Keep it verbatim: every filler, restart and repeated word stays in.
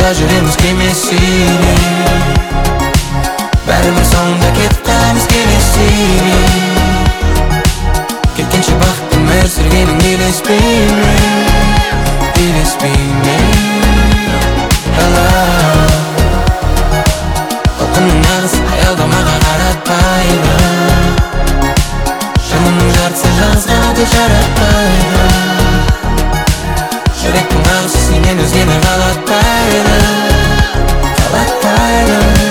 Yo'lda жүреміз кемесіне, бәрібір соңында кетіп қаламыз келесіне. Кеткенше бақытты өмір сүргенің елеспей ме, елеспей ме? Толқынның нағыз аялдамаға қаратпайды, жанымның жартысы жалғызға да жаратпайды. Жүректің ағысы сенен өзгені қалатпайды, қалатпайды.